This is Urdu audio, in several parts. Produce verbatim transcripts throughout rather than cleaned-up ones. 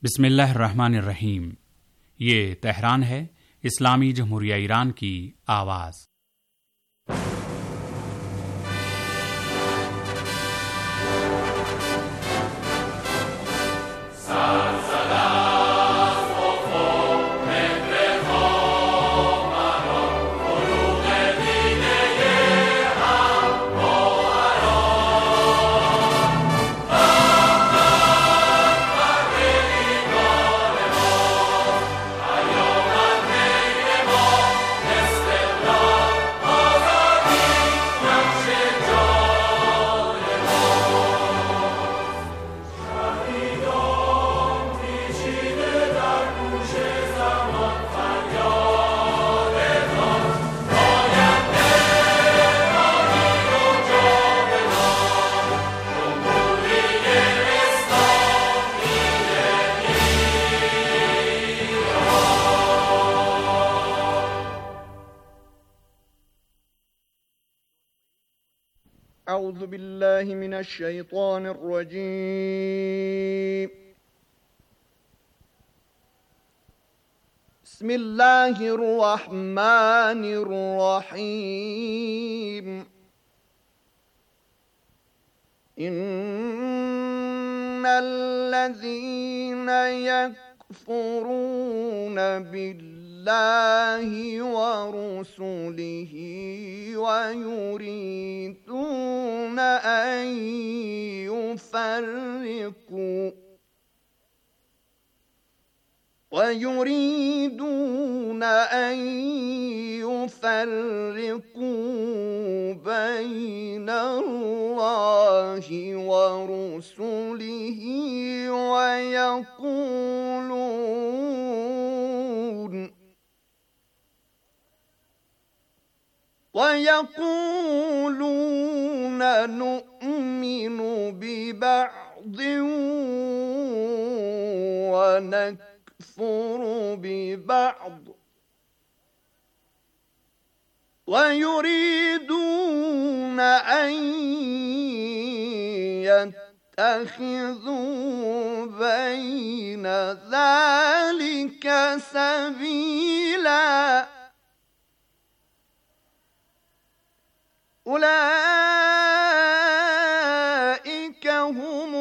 बिस्मिल्लाहिर्रहमानिर्रहीम। ये तेहरान है, इस्लामी जमहूरिया ईरान की आवाज़। أعوذ بالله من الشيطان الرجيم. بسم الله الرحمن الرحيم. إن الذين يكفرون بالله ورسله ويريدون أن يفرقوا ويريدون أن يفرقوا بين الله ورسله ويقولون ويقولون نؤمن ببعض ونكفر ببعض ويريدون أن يتخذوا بين ذلك سبيلا. أولئك هم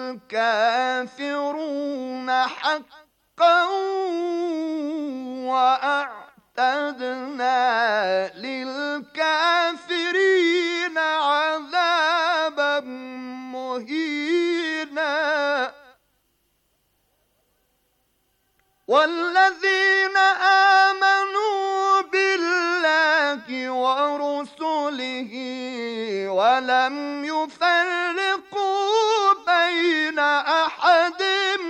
الكافرون حقا وأعتدنا للكافرين عذابا مهينا. والذين آمنوا بالله ورسله ولم يفرقوا بين أحد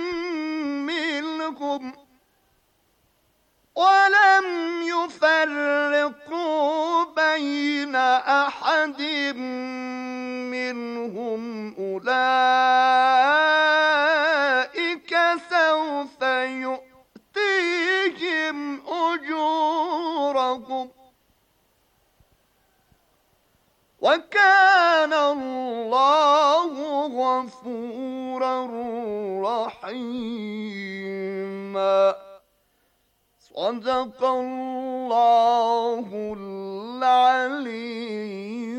منهم ولم يفرقوا بين أحد منهم أولئك سوف يؤتيهم أجورهم وكان الله غفورا رحيما. صدق الله العلي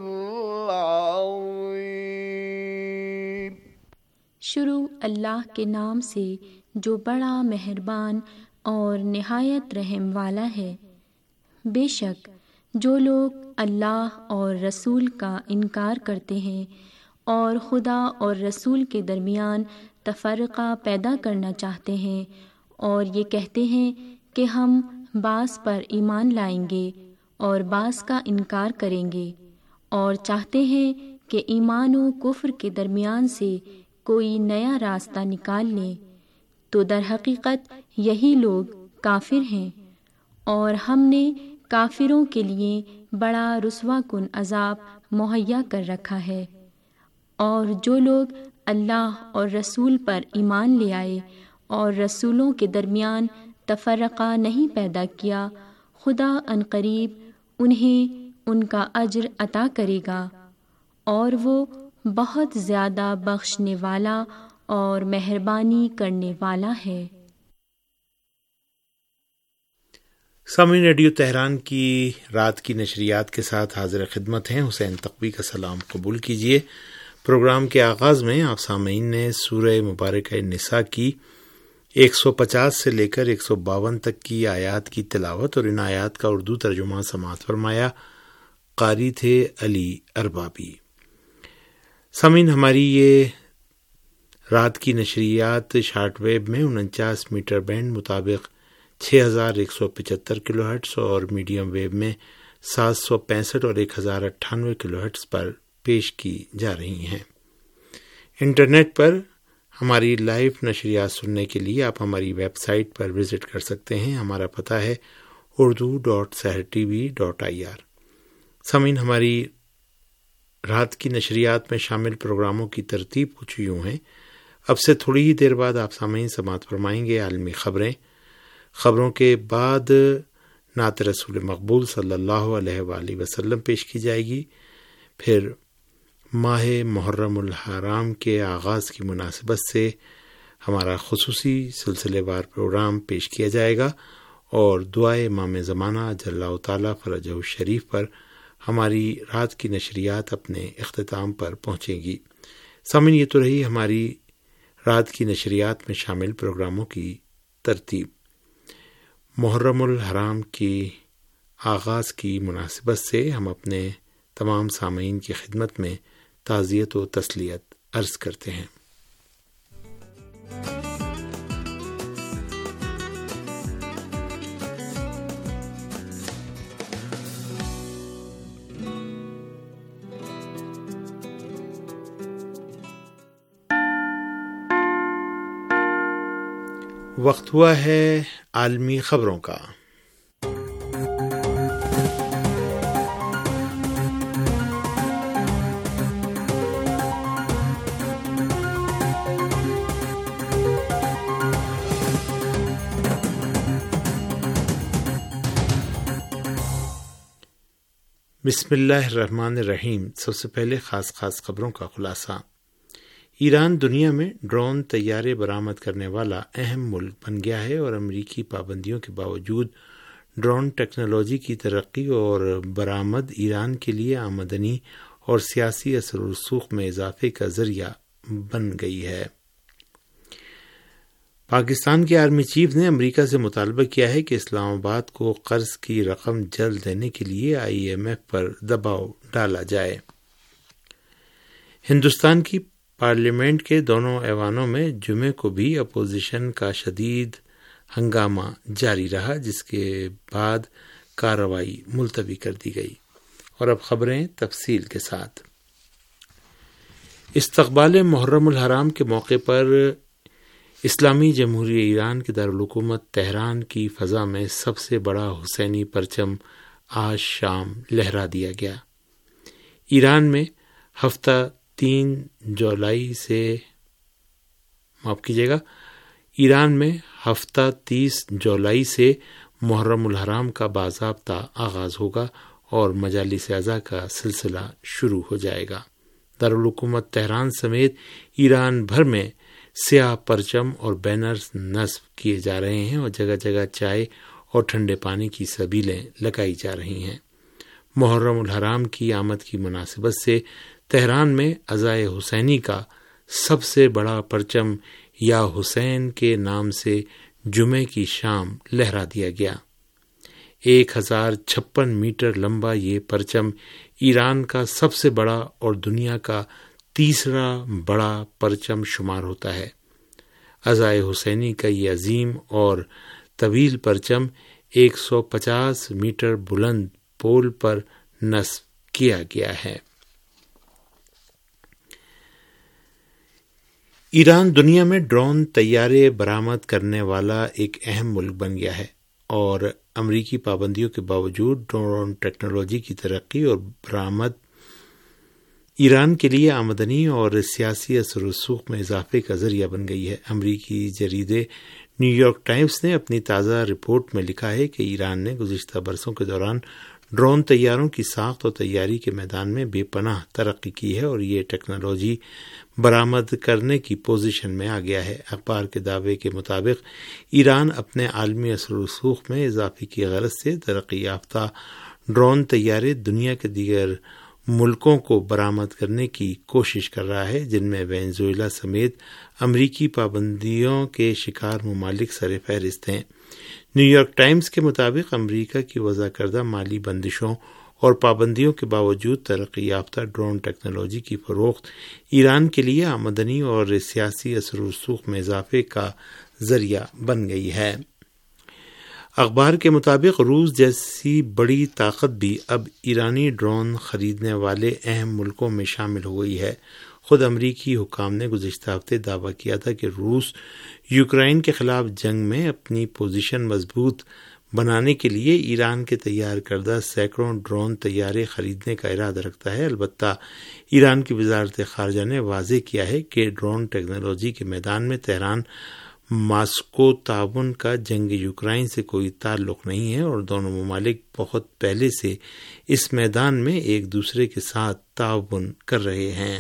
العظيم। शुरू अल्लाह के नाम से जो बड़ा मेहरबान और निहायत रहम वाला है। बेशक जो लोग अल्लाह और रसूल का इनकार करते हैं और खुदा और रसूल के दरमियान तफरक़ा पैदा करना चाहते हैं और ये कहते हैं कि हम बास पर ईमान लाएंगे और बास का इनकार करेंगे और चाहते हैं कि ईमान और कुफ्र के दरमियान से कोई नया रास्ता निकाल लें, तो दर हकीकत यही लोग काफिर हैं और हमने काफिरों के लिए बड़ा रुस्वा कुन अजाब मुहैया कर रखा है। और जो लोग अल्लाह और रसूल पर ईमान ले आए और रसूलों के दरमियान तफरक़ा नहीं पैदा किया, खुदा अनकरीब उन्हें उनका अज्र अता करेगा और वो बहुत ज़्यादा बख्शने वाला اور مہربانی کرنے والا ہے۔ سامعین، ریڈیو تہران کی رات کی نشریات کے ساتھ حاضر خدمت ہیں حسین تقوی کا سلام قبول کیجیے۔ پروگرام کے آغاز میں آپ سامعین نے سورہ مبارکہ نساء کی ایک سو پچاس سے لے کر ایک سو باون تک کی آیات کی تلاوت اور ان آیات کا اردو ترجمہ سماعت فرمایا۔ قاری تھے علی اربابی۔ سامعین، ہماری یہ رات کی نشریات شارٹ ویب میں انچاس میٹر بینڈ مطابق چھ ہزار ایک سو پچہتر کلو ہرٹز اور میڈیم ویب میں سات سو پینسٹھ اور ایک ہزار اٹھانوے کلو ہرٹز پر پیش کی جا رہی ہیں۔ انٹرنیٹ پر ہماری لائیو نشریات سننے کے لیے آپ ہماری ویب سائٹ پر وزٹ کر سکتے ہیں۔ ہمارا پتہ ہے Urdu dot Sahar T V dot I R. سامعین، ہماری رات کی نشریات میں شامل پروگراموں کی ترتیب کچھ یوں ہیں۔ اب سے تھوڑی ہی دیر بعد آپ سامعین سماعت فرمائیں گے عالمی خبریں۔ خبروں کے بعد نعت رسول مقبول صلی اللہ علیہ وآلہ وسلم پیش کی جائے گی۔ پھر ماہ محرم الحرام کے آغاز کی مناسبت سے ہمارا خصوصی سلسلے وار پروگرام پیش کیا جائے گا اور دعائے امام زمانہ جل اللہ تعالیٰ فرجہ الشریف پر ہماری رات کی نشریات اپنے اختتام پر پہنچے گی۔ سامعین، یہ تو رہی ہماری رات کی نشریات میں شامل پروگراموں کی ترتیب۔ محرم الحرام کی آغاز کی مناسبت سے ہم اپنے تمام سامعین کی خدمت میں تعزیت و تسلیت عرض کرتے ہیں۔ وقت ہوا ہے عالمی خبروں کا۔ بسم اللہ الرحمن الرحیم۔ سب سے پہلے خاص خاص خبروں کا خلاصہ۔ ایران دنیا میں ڈرون طیارے برآمد کرنے والا اہم ملک بن گیا ہے اور امریکی پابندیوں کے باوجود ڈرون ٹیکنالوجی کی ترقی اور برآمد ایران کے لیے آمدنی اور سیاسی اثر و رسوخ میں اضافے کا ذریعہ بن گئی ہے۔ پاکستان کے آرمی چیف نے امریکہ سے مطالبہ کیا ہے کہ اسلام آباد کو قرض کی رقم جلد دینے کے لیے آئی ایم ایف پر دباؤ ڈالا جائے۔ ہندوستان کی پارلیمنٹ کے دونوں ایوانوں میں جمعے کو بھی اپوزیشن کا شدید ہنگامہ جاری رہا، جس کے بعد کارروائی ملتوی کر دی گئی۔ اور اب خبریں تفصیل کے ساتھ۔ استقبال محرم الحرام کے موقع پر اسلامی جمہوریہ ایران کے دارالحکومت تہران کی فضا میں سب سے بڑا حسینی پرچم آج شام لہرا دیا گیا۔ ایران میں ہفتہ تین جولائی سے معاف کیجیے گا ایران میں ہفتہ تیس جولائی سے محرم الحرام کا باضابطہ آغاز ہوگا اور مجالس اعزا کا سلسلہ شروع ہو جائے گا۔ دارالحکومت تہران سمیت ایران بھر میں سیاہ پرچم اور بینرز نصب کیے جا رہے ہیں اور جگہ جگہ چائے اور ٹھنڈے پانی کی سبیلیں لگائی جا رہی ہیں۔ محرم الحرام کی آمد کی مناسبت سے تہران میں عزائے حسینی کا سب سے بڑا پرچم یا حسین کے نام سے جمعے کی شام لہرا دیا گیا۔ ایک ہزار چھپن میٹر لمبا یہ پرچم ایران کا سب سے بڑا اور دنیا کا تیسرا بڑا پرچم شمار ہوتا ہے۔ عزائے حسینی کا یہ عظیم اور طویل پرچم ایک سو پچاس میٹر بلند پول پر نصب کیا گیا ہے۔ ایران دنیا میں ڈرون طیارے برآمد کرنے والا ایک اہم ملک بن گیا ہے اور امریکی پابندیوں کے باوجود ڈرون ٹیکنالوجی کی ترقی اور برآمد ایران کے لیے آمدنی اور سیاسی اثر و رسوخ میں اضافے کا ذریعہ بن گئی ہے۔ امریکی جریدے نیو یارک ٹائمز نے اپنی تازہ رپورٹ میں لکھا ہے کہ ایران نے گزشتہ برسوں کے دوران ڈرون طیاروں کی ساخت اور تیاری کے میدان میں بے پناہ ترقی کی ہے اور یہ ٹیکنالوجی برآمد کرنے کی پوزیشن میں آ گیا ہے۔ اخبار کے دعوے کے مطابق ایران اپنے عالمی اثر و رسوخ میں اضافے کی غرض سے ترقی یافتہ ڈرون طیارے دنیا کے دیگر ملکوں کو برآمد کرنے کی کوشش کر رہا ہے، جن میں وینزویلا سمیت امریکی پابندیوں کے شکار ممالک سر فہرست ہیں۔ نیو یارک ٹائمز کے مطابق امریکہ کی وضع کردہ مالی بندشوں اور پابندیوں کے باوجود ترقی یافتہ ڈرون ٹیکنالوجی کی فروخت ایران کے لیے آمدنی اور سیاسی اثر و رسوخ میں اضافے کا ذریعہ بن گئی ہے۔ اخبار کے مطابق روس جیسی بڑی طاقت بھی اب ایرانی ڈرون خریدنے والے اہم ملکوں میں شامل ہو گئی ہے۔ خود امریکی حکام نے گزشتہ ہفتے دعویٰ کیا تھا کہ روس یوکرائن کے خلاف جنگ میں اپنی پوزیشن مضبوط بنانے کے لیے ایران کے تیار کردہ سینکڑوں ڈرون طیارے خریدنے کا ارادہ رکھتا ہے۔ البتہ ایران کی وزارت خارجہ نے واضح کیا ہے کہ ڈرون ٹیکنالوجی کے میدان میں تہران ماسکو تعاون کا جنگ یوکرائن سے کوئی تعلق نہیں ہے اور دونوں ممالک بہت پہلے سے اس میدان میں ایک دوسرے کے ساتھ تعاون کر رہے ہیں۔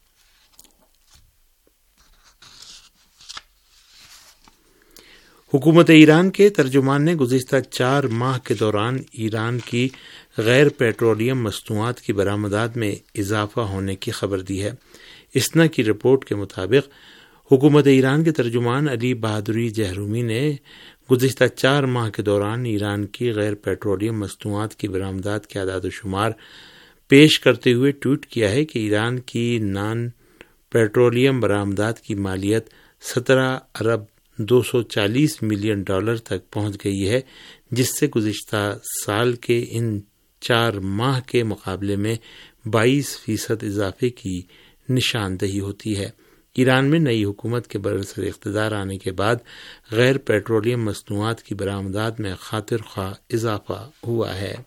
حکومت ایران کے ترجمان نے گزشتہ چار ماہ کے دوران ایران کی غیر پیٹرولیم مصنوعات کی برآمدات میں اضافہ ہونے کی خبر دی ہے۔ اسنا کی رپورٹ کے مطابق حکومت ایران کے ترجمان علی بہادری جہرومی نے گزشتہ چار ماہ کے دوران ایران کی غیر پیٹرولیم مصنوعات کی برآمدات کے اعداد و شمار پیش کرتے ہوئے ٹویٹ کیا ہے کہ ایران کی نان پیٹرولیم برآمدات کی مالیت سترہ ارب دو سو چالیس ملین ڈالر تک پہنچ گئی ہے، جس سے گزشتہ سال کے ان چار ماہ کے مقابلے میں بائیس فیصد اضافے کی نشاندہی ہوتی ہے۔ ایران میں نئی حکومت کے برسر اقتدار آنے کے بعد غیر پیٹرولیم مصنوعات کی برآمدات میں خاطر خواہ اضافہ ہوا ہے۔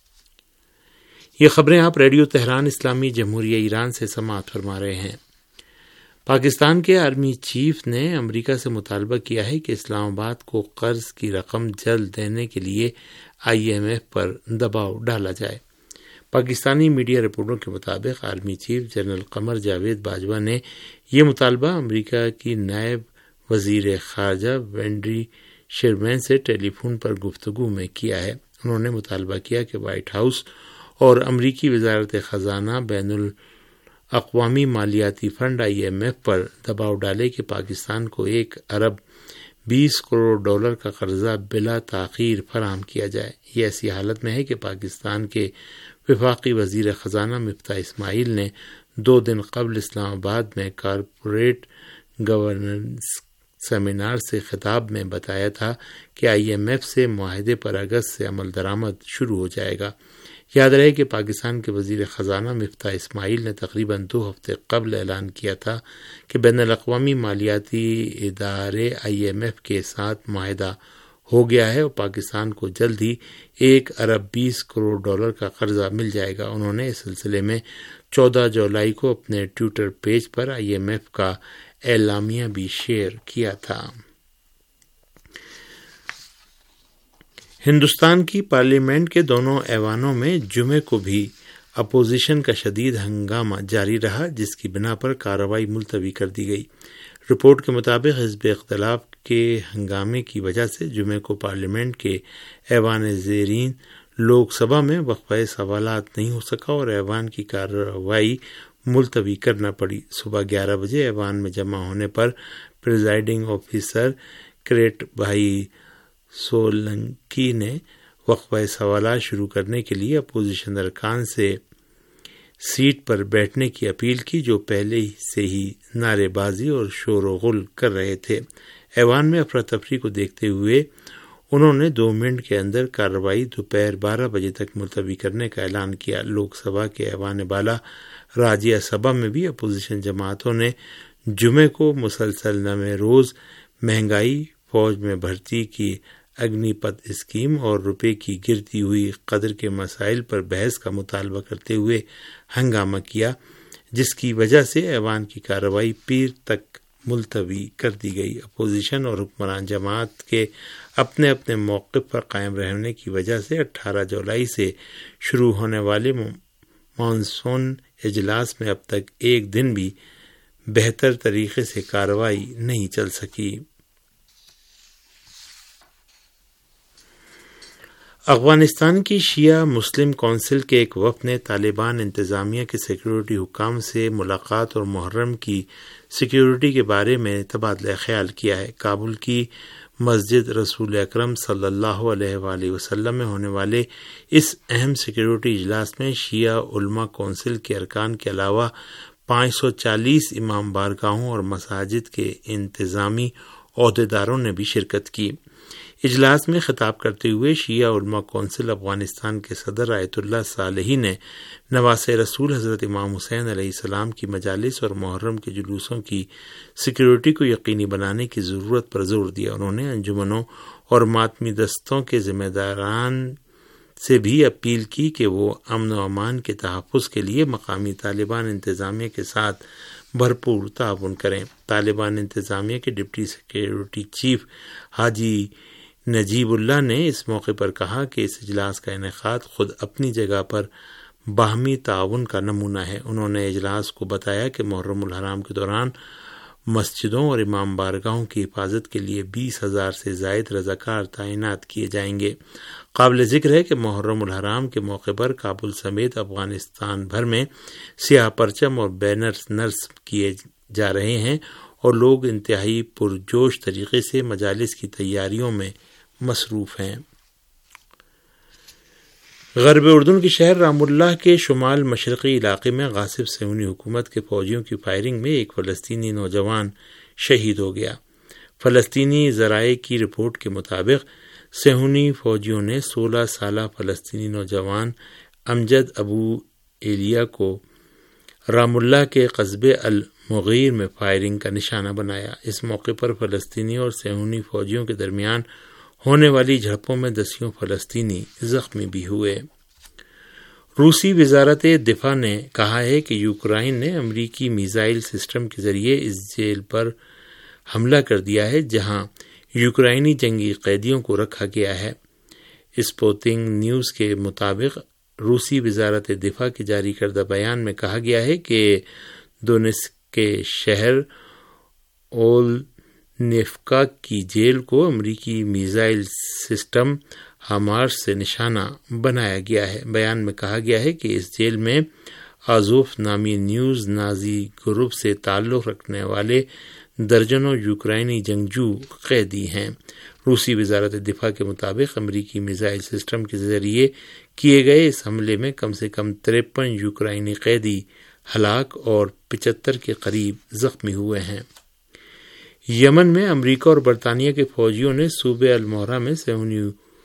یہ خبریں آپ ریڈیو تہران اسلامی جمہوریہ ایران سے سماعت فرما رہے ہیں۔ پاکستان کے آرمی چیف نے امریکہ سے مطالبہ کیا ہے کہ اسلام آباد کو قرض کی رقم جلد دینے کے لیے آئی ایم ایف پر دباؤ ڈالا جائے۔ پاکستانی میڈیا رپورٹوں کے مطابق army chief general Qamar Javed Bajwa نے یہ مطالبہ امریکہ کی نائب وزیر خارجہ وینڈی شرمین سے ٹیلی فون پر گفتگو میں کیا ہے۔ انہوں نے مطالبہ کیا کہ وائٹ ہاؤس اور امریکی وزارت خزانہ بین الاقوامی مالیاتی فنڈ آئی ایم ایف پر دباؤ ڈالے کہ پاکستان کو ایک ارب بیس کروڑ ڈالر کا قرضہ بلا تاخیر فراہم کیا جائے۔ یہ ایسی حالت میں ہے کہ پاکستان کے وفاقی وزیر خزانہ مفتاح اسماعیل نے دو دن قبل اسلام آباد میں کارپوریٹ گورننس سیمینار سے خطاب میں بتایا تھا کہ آئی ایم ایف سے معاہدے پر اگست سے عمل درآمد شروع ہو جائے گا۔ یاد رہے کہ پاکستان کے وزیر خزانہ مفتاح اسماعیل نے تقریباً دو ہفتے قبل اعلان کیا تھا کہ بین الاقوامی مالیاتی ادارے آئی ایم ایف کے ساتھ معاہدہ ہو گیا ہے اور پاکستان کو جلد ہی ایک ارب بیس کروڑ ڈالر کا قرضہ مل جائے گا۔ انہوں نے اس سلسلے میں چودہ جولائی کو اپنے ٹویٹر پیج پر آئی ایم ایف کا اعلامیہ بھی شیئر کیا تھا۔ ہندوستان کی پارلیمنٹ کے دونوں ایوانوں میں جمعے کو بھی اپوزیشن کا شدید ہنگامہ جاری رہا، جس کی بنا پر کارروائی ملتوی کر دی گئی۔ رپورٹ کے مطابق حزب اختلاف کے ہنگامے کی وجہ سے جمعے کو پارلیمنٹ کے ایوان زیرین لوک سبھا میں وقفہ سوالات نہیں ہو سکا اور ایوان کی کارروائی ملتوی کرنا پڑی۔ صبح گیارہ بجے ایوان میں جمع ہونے پر پریزائڈنگ آفیسر کریٹ بھائی سولنکی نے وقفہ سوالات شروع کرنے کے لیے اپوزیشن ارکان سے سیٹ پر بیٹھنے کی اپیل کی، جو پہلے سے ہی نعرے بازی اور شور و غل کر رہے تھے۔ ایوان میں افراتفری کو دیکھتے ہوئے انہوں نے دو منٹ کے اندر کارروائی دوپہر بارہ بجے تک ملتوی کرنے کا اعلان کیا۔ لوک سبھا کے ایوان بالا راجیہ سبھا میں بھی اپوزیشن جماعتوں نے جمعے کو مسلسل نویں روز مہنگائی، فوج میں بھرتی کی اگنی پت اسکیم اور روپے کی گرتی ہوئی قدر کے مسائل پر بحث کا مطالبہ کرتے ہوئے ہنگامہ کیا، جس کی وجہ سے ایوان کی کارروائی پیر تک ملتوی کر دی گئی۔ اپوزیشن اور حکمران جماعت کے اپنے اپنے موقف پر قائم رہنے کی وجہ سے اٹھارہ جولائی سے شروع ہونے والے مانسون اجلاس میں اب تک ایک دن بھی بہتر طریقے سے کارروائی نہیں چل سکی۔ افغانستان کی شیعہ مسلم کونسل کے ایک وفد نے طالبان انتظامیہ کے سیکیورٹی حکام سے ملاقات اور محرم کی سیکیورٹی کے بارے میں تبادلہ خیال کیا ہے۔ کابل کی مسجد رسول اکرم صلی اللہ علیہ وآلہ وسلم میں ہونے والے اس اہم سیکیورٹی اجلاس میں شیعہ علماء کونسل کے ارکان کے علاوہ پانچ سو چالیس امام بارگاہوں اور مساجد کے انتظامی عہدیداروں نے بھی شرکت کی۔ اجلاس میں خطاب کرتے ہوئے شیعہ علماء کونسل افغانستان کے صدر آیت اللہ صالحی نے نواسہ رسول حضرت امام حسین علیہ السلام کی مجالس اور محرم کے جلوسوں کی سیکیورٹی کو یقینی بنانے کی ضرورت پر زور دیا۔ انہوں نے انجمنوں اور ماتمی دستوں کے ذمہ داران سے بھی اپیل کی کہ وہ امن و امان کے تحفظ کے لیے مقامی طالبان انتظامیہ کے ساتھ بھرپور تعاون کریں۔ طالبان انتظامیہ کے ڈپٹی سیکیورٹی چیف حاجی نجیب اللہ نے اس موقع پر کہا کہ اس اجلاس کا انعقاد خود اپنی جگہ پر باہمی تعاون کا نمونہ ہے۔ انہوں نے اجلاس کو بتایا کہ محرم الحرام کے دوران مسجدوں اور امام بارگاہوں کی حفاظت کے لیے بیس ہزار سے زائد رضاکار تعینات کیے جائیں گے۔ قابل ذکر ہے کہ محرم الحرام کے موقع پر کابل سمیت افغانستان بھر میں سیاہ پرچم اور بینرز نصب کیے جا رہے ہیں اور لوگ انتہائی پرجوش طریقے سے مجالس کی تیاریوں میں مصروف ہیں۔ غرب اردن کے شہر رام اللہ کے شمال مشرقی علاقے میں غاصب صہیونی حکومت کے فوجیوں کی فائرنگ میں ایک فلسطینی نوجوان شہید ہو گیا۔ فلسطینی ذرائع کی رپورٹ کے مطابق صہیونی فوجیوں نے سولہ سالہ فلسطینی نوجوان امجد ابو ایلیا کو رام اللہ کے قصبے المغیر میں فائرنگ کا نشانہ بنایا۔ اس موقع پر فلسطینی اور صہیونی فوجیوں کے درمیان ہونے والی جھڑپوں میں دسیوں فلسطینی زخمی بھی ہوئے۔ روسی وزارت دفاع نے کہا ہے کہ یوکرائن نے امریکی میزائل سسٹم کے ذریعے اس جیل پر حملہ کر دیا ہے جہاں یوکرائنی جنگی قیدیوں کو رکھا گیا ہے۔ اسپوتنگ نیوز کے مطابق روسی وزارت دفاع کے جاری کردہ بیان میں کہا گیا ہے کہ دونیتسک کے شہر اول نیفکا کی جیل کو امریکی میزائل سسٹم ہامارس سے نشانہ بنایا گیا ہے۔ بیان میں کہا گیا ہے کہ اس جیل میں آزوف نامی نیوز نازی گروپ سے تعلق رکھنے والے درجنوں یوکرائنی جنگجو قیدی ہیں۔ روسی وزارت دفاع کے مطابق امریکی میزائل سسٹم کے ذریعے کیے گئے اس حملے میں کم سے کم تریپن یوکرائنی قیدی ہلاک اور پچہتر کے قریب زخمی ہوئے ہیں۔ یمن میں امریکہ اور برطانیہ کے فوجیوں نے صوبہ المہرہ میں صہیونی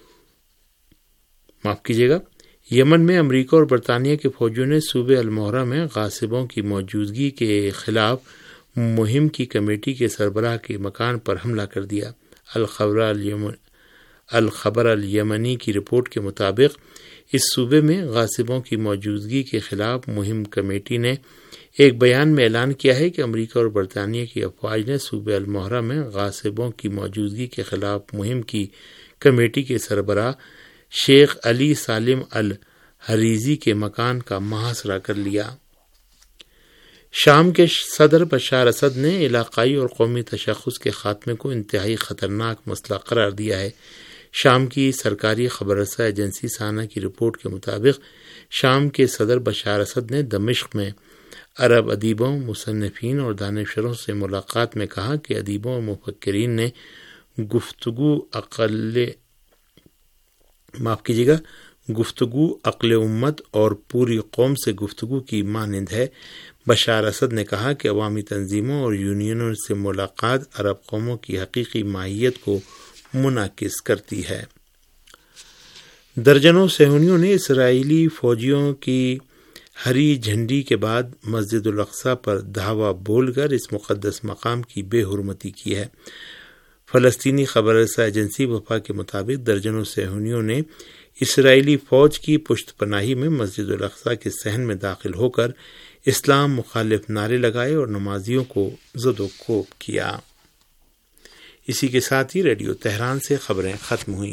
معاف کیجیے گا یمن میں امریکہ اور برطانیہ کے فوجیوں نے صوبہ المہرہ میں غاصبوں کی موجودگی کے خلاف مہم کی کمیٹی کے سربراہ کے مکان پر حملہ کر دیا۔ الخبر الیمن الخبر الیمنی کی رپورٹ کے مطابق اس صوبے میں غاصبوں کی موجودگی کے خلاف مہم کمیٹی نے ایک بیان میں اعلان کیا ہے کہ امریکہ اور برطانیہ کی افواج نے صوبہ المہرہ میں غاصبوں کی موجودگی کے خلاف مہم کی کمیٹی کے سربراہ شیخ علی سالم الحریزی کے مکان کا محاصرہ کر لیا۔ شام کے صدر بشار اسد نے علاقائی اور قومی تشخص کے خاتمے کو انتہائی خطرناک مسئلہ قرار دیا ہے۔ شام کی سرکاری خبر رساں ایجنسی سانا کی رپورٹ کے مطابق شام کے صدر بشار اسد نے دمشق میں عرب ادیبوں، مصنفین اور دانشوروں سے ملاقات میں کہا کہ ادیبوں اور مفکرین نے گفتگو عقل معاف کیجیے گا گفتگو عقل امت اور پوری قوم سے گفتگو کی مانند ہے۔ بشار اسد نے کہا کہ عوامی تنظیموں اور یونینوں سے ملاقات عرب قوموں کی حقیقی ماہیت کو منعکس کرتی ہے۔ درجنوں صہیونیوں نے اسرائیلی فوجیوں کی ہری جھنڈی کے بعد مسجد الاقصی پر دھاوا بول کر اس مقدس مقام کی بے حرمتی کی ہے۔ فلسطینی خبر رساں ایجنسی وفا کے مطابق درجنوں صہیونیوں نے اسرائیلی فوج کی پشت پناہی میں مسجد الاقصی کے صحن میں داخل ہو کر اسلام مخالف نعرے لگائے اور نمازیوں کو زد و کوب کیا۔ اسی کے ساتھ ہی ریڈیو تہران سے خبریں ختم ہوئیں۔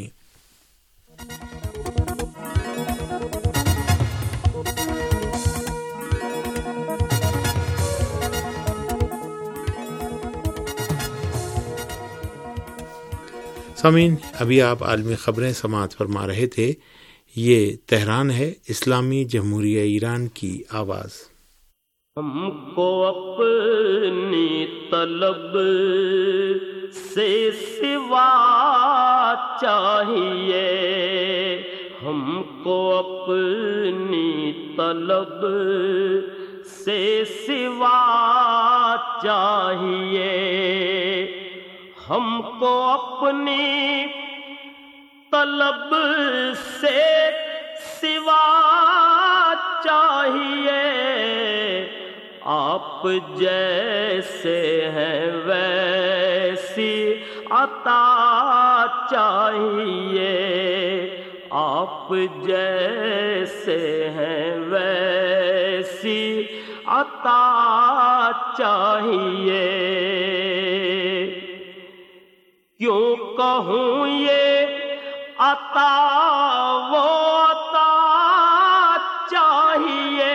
سامعین، ابھی آپ عالمی خبریں سماعت فرما رہے تھے۔ یہ تہران ہے، اسلامی جمہوریہ ایران کی آواز۔ ہم کو اپنی طلب سے سوا چاہیے، ہم کو اپنی طلب سے سوا چاہیے، ہم کو اپنی طلب سے سوا چاہیے، آپ جیسے ہیں ویسی عطا چاہیے، آپ جیسے ہیں ویسی عطا چاہیے، کیوں کہوں یہ عطا وہ عطا چاہیے،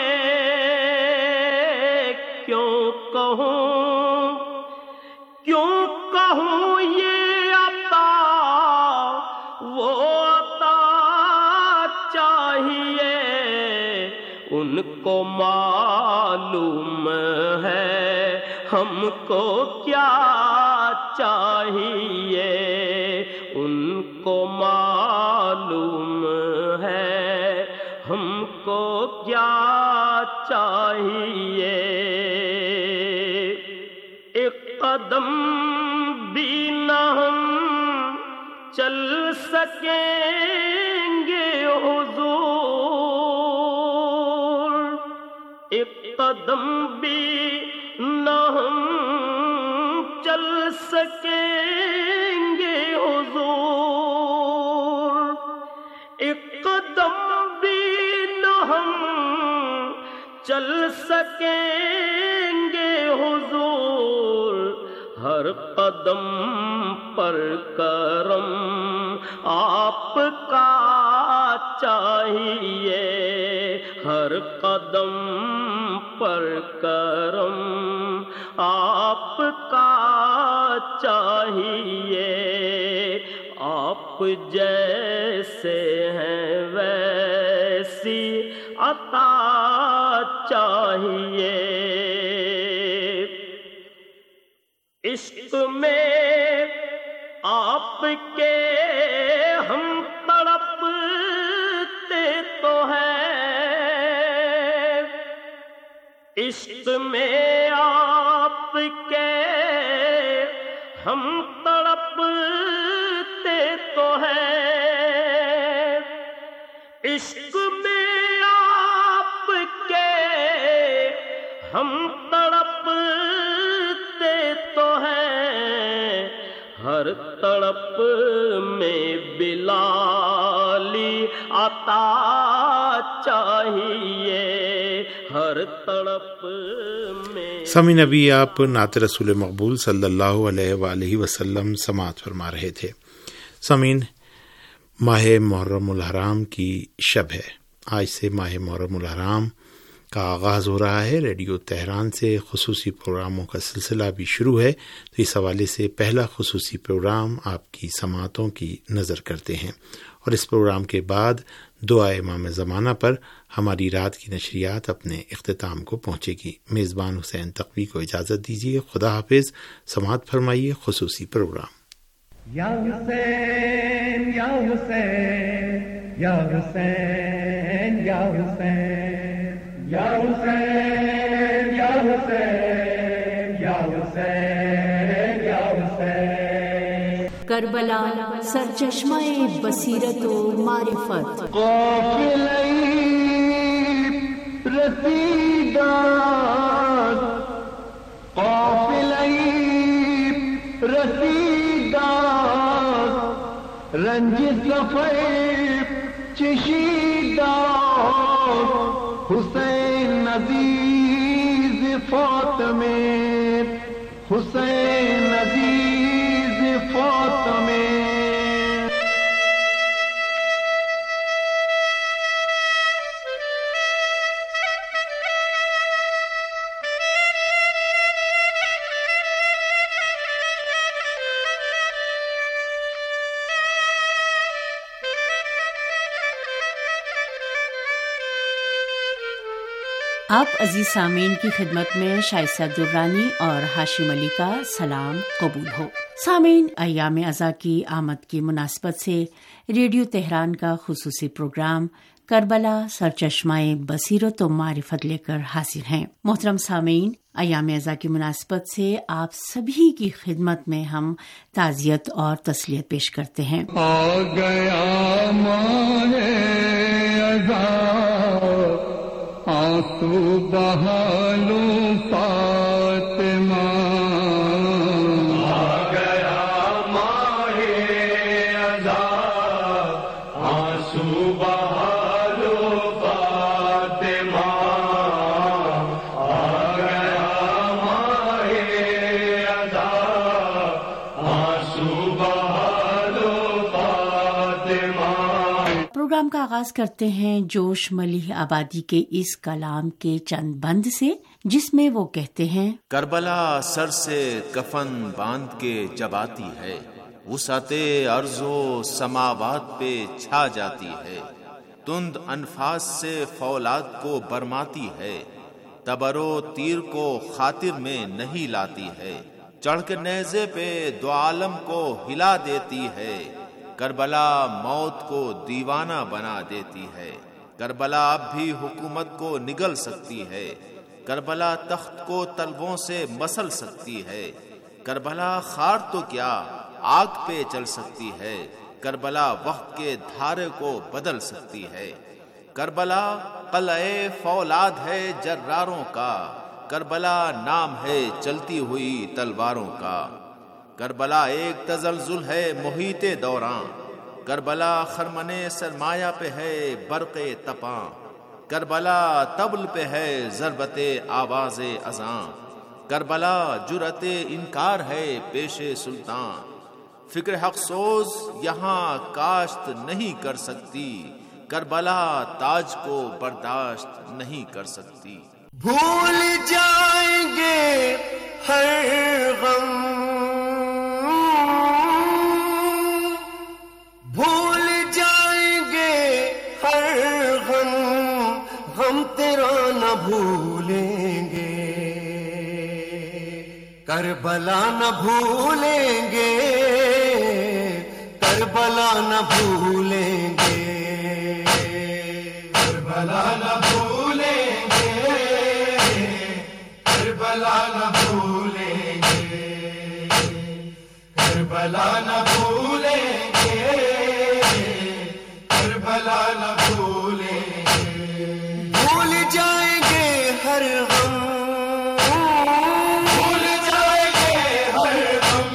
کیوں کہوں کیوں کہوں یہ عطا وہ عطا چاہیے، ان کو معلوم ہے ہم کو کیا چاہیے، ان کو معلوم ہے ہم کو کیا چاہیے، ایک قدم بھی نہ ہم چل سکیں گے حضور، ایک قدم بھی نہ ہم چل سکیں گے حضور، ایک قدم بھی نہ ہم چل سکیں گے حضور، ہر قدم پر کرم آپ کا چاہیے، ہر قدم پر کرم آپ کا چاہیے، آپ جیسے ہیں ویسی عطا چاہیے، عشق میں آپ کے ہم تڑپتے تو ہیں، عشق میں آپ کے ہم تڑپتے تو ہیں، عشق میں آپ کے ہم تڑپتے تو ہیں، ہر تڑپ میں بلالی عطا چاہیے، ہر تڑپ میں۔ سامعین، ابھی آپ نعت رسول مقبول صلی اللہ علیہ وآلہ وسلم سماعت فرما رہے تھے۔ سامعین، ماہ محرم الحرام کی شب ہے۔ آج سے ماہ محرم الحرام کا آغاز ہو رہا ہے۔ ریڈیو تہران سے خصوصی پروگراموں کا سلسلہ بھی شروع ہے، تو اس حوالے سے پہلا خصوصی پروگرام آپ کی سماعتوں کی نظر کرتے ہیں، اور اس پروگرام کے بعد دعا امام زمانہ پر ہماری رات کی نشریات اپنے اختتام کو پہنچے گی۔ میزبان حسین تقوی کو اجازت دیجیے۔ خدا حافظ۔ سماعت فرمائیے خصوصی پروگرام۔ یا حسین یا حسین یا حسین یا حسین یا حسین یا حسین یا حسین یا حسین۔ کربلا سرچشمہ بصیرت و معرفت، قافلہ رسیدہ قافلہ رسیدہ رنج سفر چشیدہ حسین نذیر فاطمے حسین عزیز فاطمے آپ عزیز سامعین کی خدمت میں شائستہ درانی اور ہاشم علی کا سلام قبول ہو۔ سامعین، ایام عزا کی آمد کی مناسبت سے ریڈیو تہران کا خصوصی پروگرام کربلا سرچشمہ بصیرت و معرفت لے کر حاضر ہیں۔ محترم سامعین، ایام عزا کی مناسبت سے آپ سبھی کی خدمت میں ہم تعزیت اور تسلیت پیش کرتے ہیں۔ آ گیا ماہ عزا آنسو بہالو فاطمہ، آ گیا ماہ عزا آنسو بہالو فاطمہ، آ گیا ماہ عزا آنسو بہالو فاطمہ۔ پروگرام کا آغاز کرتے ہیں جوش ملیح آبادی کے اس کلام کے چند بند سے، جس میں وہ کہتے ہیں: کربلا سر سے کفن باندھ کے جب آتی ہے، وسعت ارض و سماوات پہ چھا جاتی ہے، تند انفاس سے فولاد کو برماتی ہے، تبر و تیر کو خاطر میں نہیں لاتی ہے، چڑھ کے نیزے پہ دو عالم کو ہلا دیتی ہے، کربلا موت کو دیوانہ بنا دیتی ہے، کربلا اب بھی حکومت کو نگل سکتی ہے، کربلا تخت کو تلووں سے مسل سکتی ہے، کربلا خار تو کیا آگ پہ چل سکتی ہے، کربلا وقت کے دھارے کو بدل سکتی ہے، کربلا قلعہ فولاد ہے جراروں کا، کربلا نام ہے چلتی ہوئی تلواروں کا، کربلا ایک تزلزل ہے محیط دوراں، کربلا خرمنے سرمایہ پہ ہے برق تپاں، کربلا طبل پہ ہے ضربت آواز اذاں، کربلا جرأت انکار ہے پیش سلطان، فکر حق سوز یہاں کاشت نہیں کر سکتی، کربلا تاج کو برداشت نہیں کر سکتی۔ بھول جائیں گے ہر غم، بھول جائیں گے ہر غم، غم تیرا نہ بھولیں گے، کربلا نہ بھولیں گے، کربلا نہ بھولیں گے، کربلا نہ بھولیں گے، کربلا نہ بھولیں گے، کربلا نہ بھولیں گے، کربلا نہ بھولیں گے، بھول جائیں گے ہر غم، بھول جائیں گے ہر غم،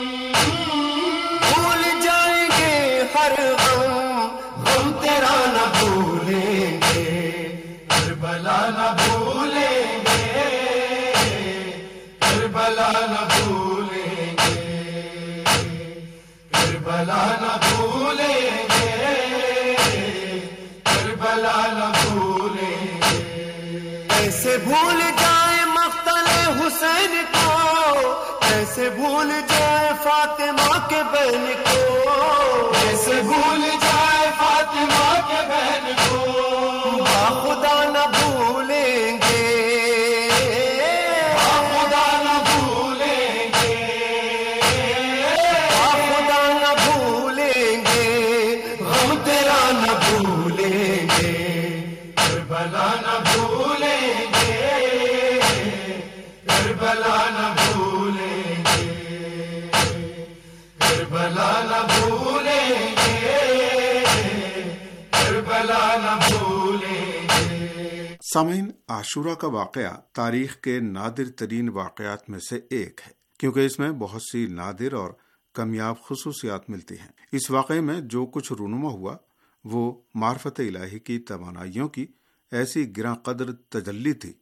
بھول جائیں گے ہر غم، غم تیرا نہ بھولیں گے، کربلا نہ بھولیں گے، کربلا نہ بھولیں گے، کربلا نہ بھولیں گے، کربلا نہ بھولیں گے، کیسے بھول جائے مقتل حسین کو، کیسے بھول جائے فاطمہ کے بہن کو، کیسے بھول جائے فاطمہ کے بہن کو، خدا نہ بھولیں گے، خدا نہ بھولیں گے، خدا نہ بھولیں گے، غم تیرا نہ بھولیں گے، کربلا نہ بھولیں گے، کربلا نہ بھولیں گے، کربلا نہ بھولیں گے، کربلا نہ بھولیں گے۔ سامعین، عاشورہ کا واقعہ تاریخ کے نادر ترین واقعات میں سے ایک ہے، کیونکہ اس میں بہت سی نادر اور کمیاب خصوصیات ملتی ہیں۔ اس واقعے میں جو کچھ رونما ہوا وہ معرفت الہی کی توانائیوں کی ایسی گراں قدر تجلی تھی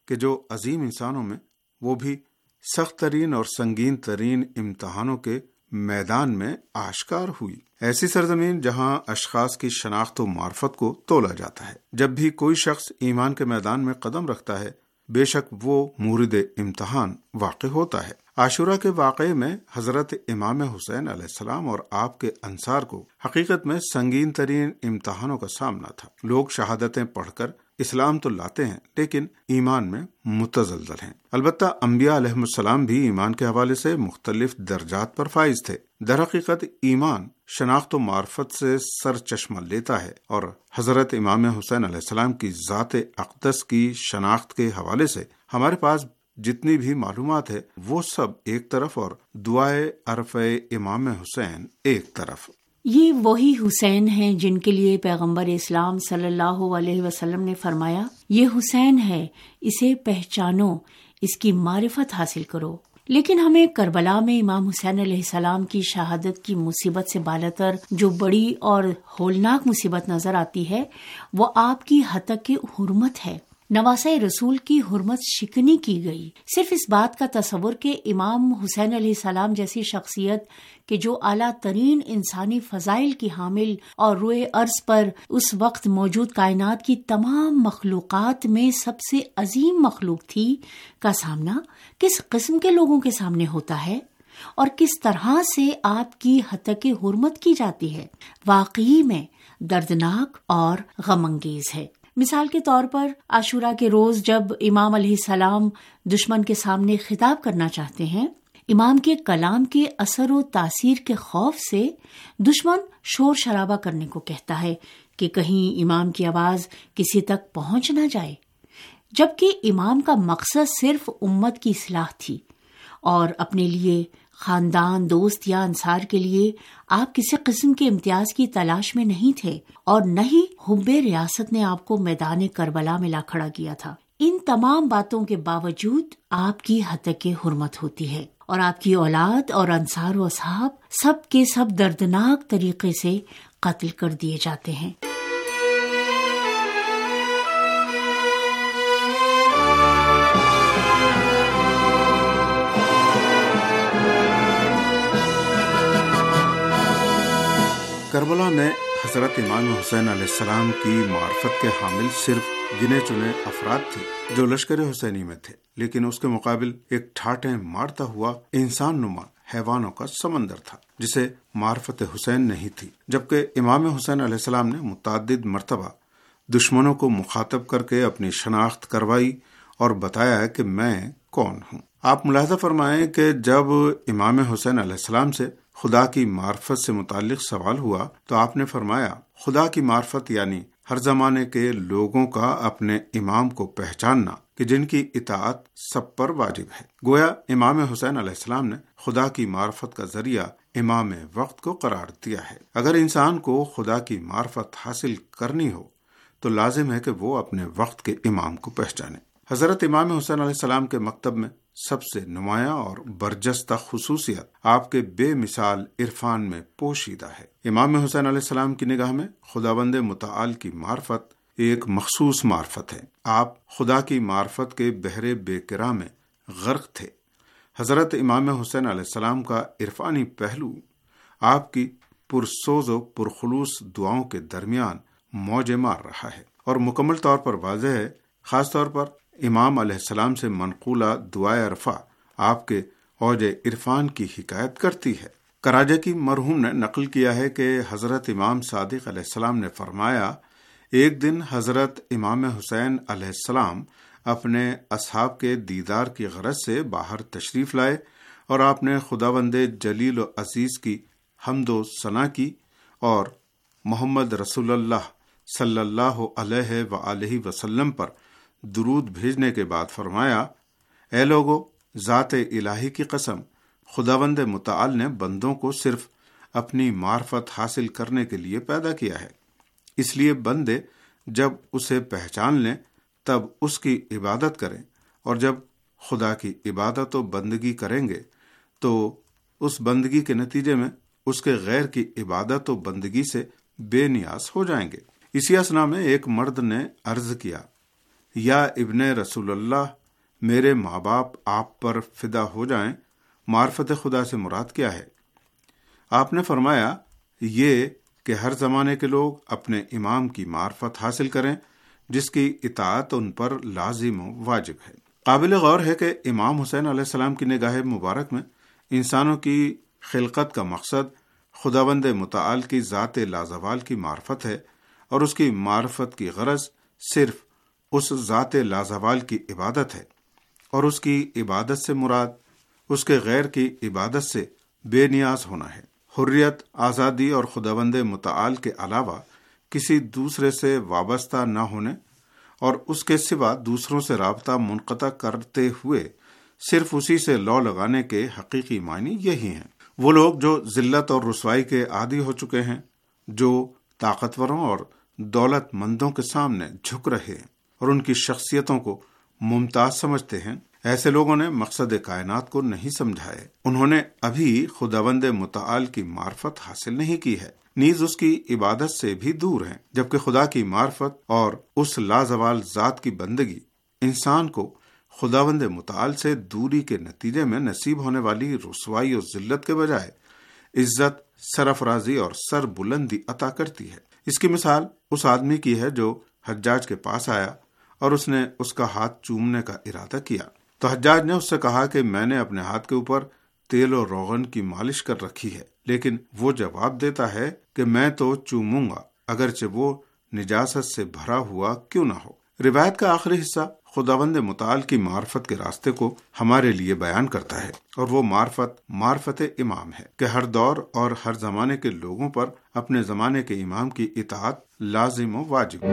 کہ جو عظیم انسانوں میں وہ بھی سخت ترین اور سنگین ترین امتحانوں کے میدان میں آشکار ہوئی۔ ایسی سرزمین جہاں اشخاص کی شناخت و معرفت کو تولا جاتا ہے۔ جب بھی کوئی شخص ایمان کے میدان میں قدم رکھتا ہے بے شک وہ مورد امتحان واقع ہوتا ہے۔ عاشورہ کے واقعے میں حضرت امام حسین علیہ السلام اور آپ کے انصار کو حقیقت میں سنگین ترین امتحانوں کا سامنا تھا۔ لوگ شہادتیں پڑھ کر اسلام تو لاتے ہیں لیکن ایمان میں متزلزل ہیں۔ البتہ انبیاء علیہ السلام بھی ایمان کے حوالے سے مختلف درجات پر فائز تھے۔ در حقیقت ایمان شناخت و معرفت سے سر چشمہ لیتا ہے، اور حضرت امام حسین علیہ السلام کی ذات اقدس کی شناخت کے حوالے سے ہمارے پاس جتنی بھی معلومات ہے وہ سب ایک طرف اور دعائے عرف امام حسین ایک طرف۔ یہ وہی حسین ہیں جن کے لیے پیغمبر اسلام صلی اللہ علیہ وسلم نے فرمایا، یہ حسین ہے، اسے پہچانو، اس کی معرفت حاصل کرو۔ لیکن ہمیں کربلا میں امام حسین علیہ السلام کی شہادت کی مصیبت سے بالاتر جو بڑی اور ہولناک مصیبت نظر آتی ہے وہ آپ کی ہتک حرمت ہے۔ نواسہ رسول کی حرمت شکنی کی گئی۔ صرف اس بات کا تصور کہ امام حسین علیہ السلام جیسی شخصیت کہ جو اعلیٰ ترین انسانی فضائل کی حامل اور روئے ارض پر اس وقت موجود کائنات کی تمام مخلوقات میں سب سے عظیم مخلوق تھی، کا سامنا کس قسم کے لوگوں کے سامنے ہوتا ہے اور کس طرح سے آپ کی ہتک حرمت کی جاتی ہے، واقعی میں دردناک اور غم انگیز ہے۔ مثال کے طور پر عاشورہ کے روز جب امام علیہ السلام دشمن کے سامنے خطاب کرنا چاہتے ہیں، امام کے کلام کے اثر و تاثیر کے خوف سے دشمن شور شرابہ کرنے کو کہتا ہے کہ کہیں امام کی آواز کسی تک پہنچ نہ جائے، جبکہ امام کا مقصد صرف امت کی اصلاح تھی اور اپنے لیے، خاندان، دوست یا انصار کے لیے آپ کسی قسم کے امتیاز کی تلاش میں نہیں تھے، اور نہ ہی حب ریاست نے آپ کو میدان کربلا میں لا کھڑا کیا تھا۔ ان تمام باتوں کے باوجود آپ کی ہتک حرمت ہوتی ہے اور آپ کی اولاد اور انصار و اصحاب سب کے سب دردناک طریقے سے قتل کر دیے جاتے ہیں۔ کربلا میں حضرت امام حسین علیہ السلام کی معرفت کے حامل صرف گنے چنے افراد تھے جو لشکر حسینی میں تھے، لیکن اس کے مقابل ایک ٹھاٹھیں مارتا ہوا انسان نما حیوانوں کا سمندر تھا جسے معرفت حسین نہیں تھی۔ جبکہ امام حسین علیہ السلام نے متعدد مرتبہ دشمنوں کو مخاطب کر کے اپنی شناخت کروائی اور بتایا کہ میں کون ہوں۔ آپ ملاحظہ فرمائیں کہ جب امام حسین علیہ السلام سے خدا کی معرفت سے متعلق سوال ہوا تو آپ نے فرمایا، خدا کی معرفت یعنی ہر زمانے کے لوگوں کا اپنے امام کو پہچاننا کہ جن کی اطاعت سب پر واجب ہے۔ گویا امام حسین علیہ السلام نے خدا کی معرفت کا ذریعہ امام وقت کو قرار دیا ہے۔ اگر انسان کو خدا کی معرفت حاصل کرنی ہو تو لازم ہے کہ وہ اپنے وقت کے امام کو پہچانے۔ حضرت امام حسین علیہ السلام کے مکتب میں سب سے نمایاں اور برجستہ خصوصیت آپ کے بے مثال عرفان میں پوشیدہ ہے۔ امام حسین علیہ السلام کی نگاہ میں خداوند متعال کی معرفت ایک مخصوص معرفت ہے۔ آپ خدا کی معرفت کے بحر بے کرا میں غرق تھے۔ حضرت امام حسین علیہ السلام کا عرفانی پہلو آپ کی پرسوز و پرخلوص دعاؤں کے درمیان موجے مار رہا ہے اور مکمل طور پر واضح ہے۔ خاص طور پر امام علیہ السلام سے منقولہ دعائے عرفہ آپ کے اوج عرفان کی حکایت کرتی ہے۔ کراجے کی مرحوم نے نقل کیا ہے کہ حضرت امام صادق علیہ السلام نے فرمایا، ایک دن حضرت امام حسین علیہ السلام اپنے اصحاب کے دیدار کی غرض سے باہر تشریف لائے اور آپ نے خداوند جلیل و عزیز کی حمد و ثنا کی اور محمد رسول اللہ صلی اللہ علیہ وآلہ وسلم پر درود بھیجنے کے بعد فرمایا، اے لوگو، ذات الہی کی قسم، خداوند متعال نے بندوں کو صرف اپنی معرفت حاصل کرنے کے لیے پیدا کیا ہے، اس لیے بندے جب اسے پہچان لیں تب اس کی عبادت کریں، اور جب خدا کی عبادت و بندگی کریں گے تو اس بندگی کے نتیجے میں اس کے غیر کی عبادت و بندگی سے بے نیاز ہو جائیں گے۔ اسی اسنا میں ایک مرد نے عرض کیا، یا ابن رسول اللہ، میرے ماں باپ آپ پر فدا ہو جائیں، معرفت خدا سے مراد کیا ہے؟ آپ نے فرمایا یہ کہ ہر زمانے کے لوگ اپنے امام کی معرفت حاصل کریں جس کی اطاعت ان پر لازم و واجب ہے۔ قابل غور ہے کہ امام حسین علیہ السلام کی نگاہ مبارک میں انسانوں کی خلقت کا مقصد خداوند متعال کی ذات لازوال کی معرفت ہے، اور اس کی معرفت کی غرض صرف اس ذات لازوال کی عبادت ہے، اور اس کی عبادت سے مراد اس کے غیر کی عبادت سے بے نیاز ہونا ہے۔ حریت، آزادی اور خداوند متعال کے علاوہ کسی دوسرے سے وابستہ نہ ہونے اور اس کے سوا دوسروں سے رابطہ منقطع کرتے ہوئے صرف اسی سے لو لگانے کے حقیقی معنی یہی ہیں۔ وہ لوگ جو ذلت اور رسوائی کے عادی ہو چکے ہیں، جو طاقتوروں اور دولت مندوں کے سامنے جھک رہے ہیں اور ان کی شخصیتوں کو ممتاز سمجھتے ہیں، ایسے لوگوں نے مقصد کائنات کو نہیں سمجھا ہے۔ انہوں نے ابھی خداوند متعال کی معرفت حاصل نہیں کی ہے، نیز اس کی عبادت سے بھی دور ہیں، جبکہ خدا کی معرفت اور اس لازوال ذات کی بندگی انسان کو خداوند متعال سے دوری کے نتیجے میں نصیب ہونے والی رسوائی اور ذلت کے بجائے عزت، سرفرازی اور سر بلندی عطا کرتی ہے۔ اس کی مثال اس آدمی کی ہے جو حجاج کے پاس آیا اور اس نے اس کا ہاتھ چومنے کا ارادہ کیا، تو حجاج نے اس سے کہا کہ میں نے اپنے ہاتھ کے اوپر تیل اور روغن کی مالش کر رکھی ہے، لیکن وہ جواب دیتا ہے کہ میں تو چوموں گا اگرچہ وہ نجاست سے بھرا ہوا کیوں نہ ہو۔ روایت کا آخری حصہ خداوند متعال کی معرفت کے راستے کو ہمارے لیے بیان کرتا ہے، اور وہ معرفت معرفت امام ہے کہ ہر دور اور ہر زمانے کے لوگوں پر اپنے زمانے کے امام کی اطاعت لازم و واجب۔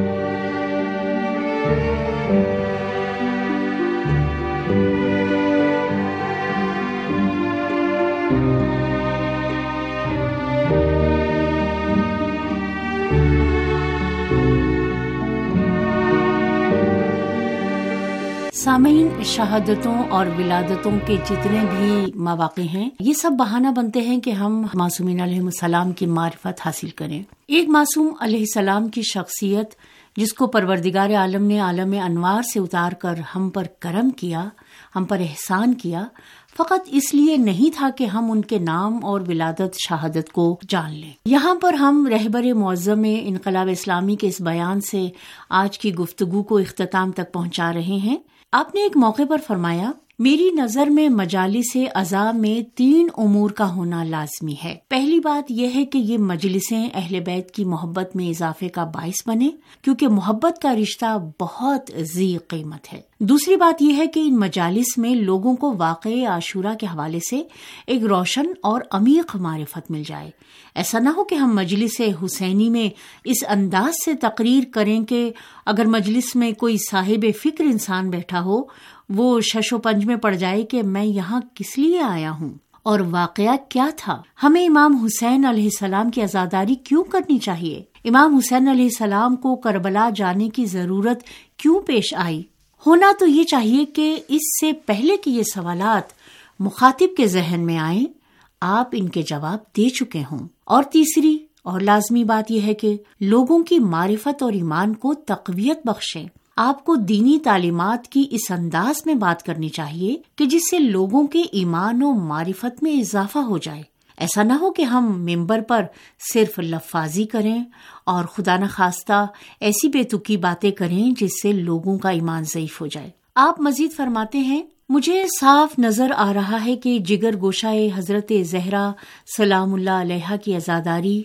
سامعین، شہادتوں اور ولادتوں کے جتنے بھی مواقع ہیں، یہ سب بہانہ بنتے ہیں کہ ہم معصومین علیہ السلام کی معرفت حاصل کریں۔ ایک معصوم علیہ السلام کی شخصیت جس کو پروردگار عالم نے عالم انوار سے اتار کر ہم پر کرم کیا، ہم پر احسان کیا، فقط اس لیے نہیں تھا کہ ہم ان کے نام اور ولادت شہادت کو جان لیں۔ یہاں پر ہم رہبر معظم انقلاب اسلامی کے اس بیان سے آج کی گفتگو کو اختتام تک پہنچا رہے ہیں۔ آپ نے ایک موقع پر فرمایا، میری نظر میں مجالس عزا میں تین امور کا ہونا لازمی ہے۔ پہلی بات یہ ہے کہ یہ مجلسیں اہل بیت کی محبت میں اضافے کا باعث بنے، کیونکہ محبت کا رشتہ بہت ذی قیمت ہے۔ دوسری بات یہ ہے کہ ان مجالس میں لوگوں کو واقعہ عاشورہ کے حوالے سے ایک روشن اور عمیق معرفت مل جائے۔ ایسا نہ ہو کہ ہم مجلس حسینی میں اس انداز سے تقریر کریں کہ اگر مجلس میں کوئی صاحب فکر انسان بیٹھا ہو، وہ شش و پنج میں پڑ جائے کہ میں یہاں کس لیے آیا ہوں اور واقعہ کیا تھا، ہمیں امام حسین علیہ السلام کی عزاداری کیوں کرنی چاہیے، امام حسین علیہ السلام کو کربلا جانے کی ضرورت کیوں پیش آئی۔ ہونا تو یہ چاہیے کہ اس سے پہلے کہ یہ سوالات مخاطب کے ذہن میں آئیں، آپ ان کے جواب دے چکے ہوں۔ اور تیسری اور لازمی بات یہ ہے کہ لوگوں کی معرفت اور ایمان کو تقویت بخشیں۔ آپ کو دینی تعلیمات کی اس انداز میں بات کرنی چاہیے کہ جس سے لوگوں کے ایمان و معرفت میں اضافہ ہو جائے۔ ایسا نہ ہو کہ ہم ممبر پر صرف لفاظی کریں اور خدا نخواستہ ایسی بے تکی باتیں کریں جس سے لوگوں کا ایمان ضعیف ہو جائے۔ آپ مزید فرماتے ہیں، مجھے صاف نظر آ رہا ہے کہ جگر گوشہ حضرت زہرا سلام اللہ علیہا کی عزاداری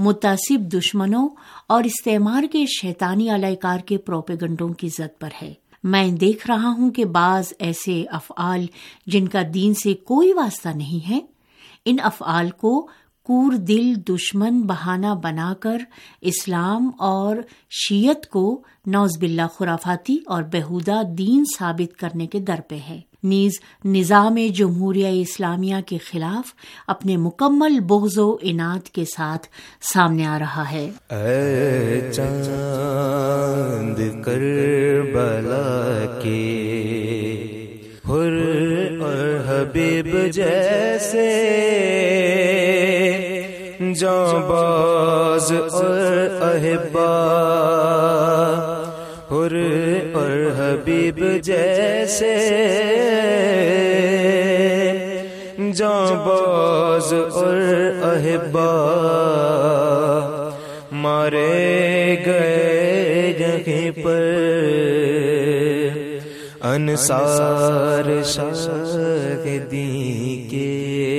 متعصب دشمنوں اور استعمار کے شیطانی اعلی کار کے پروپیگنڈوں کی زد پر ہے۔ میں دیکھ رہا ہوں کہ بعض ایسے افعال جن کا دین سے کوئی واسطہ نہیں ہے، ان افعال کو کور دل دشمن بہانہ بنا کر اسلام اور شیعت کو نعوذ باللہ خرافاتی اور بیہودہ دین ثابت کرنے کے در پہ ہے، نیز نظام جمہوریہ اسلامیہ کے خلاف اپنے مکمل بغض و عناد کے ساتھ سامنے آ رہا ہے۔ اے چاند کربلا کے حر اور حبیب جیسے جاں باز اور احبا حر اور حبیب جیسے جاں باز اور احبا مارے گئے یہیں پر انصار شاہدی کے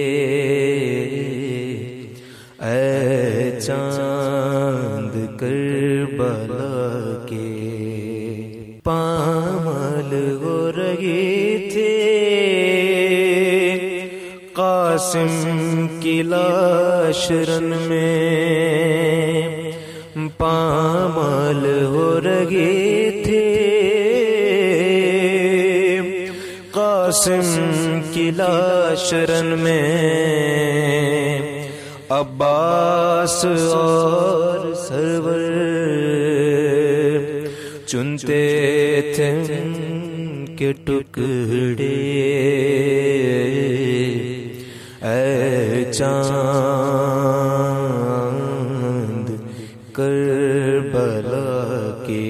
اے چاند کربلا کے پامال ہو رہی تھی قاسم کی لاش رن میں پامال ہو رہی تھی قاسم کی لاش رن میں عباس اور سرور چنتے تھے ان کے ٹکڑے اے چاند کربلا کے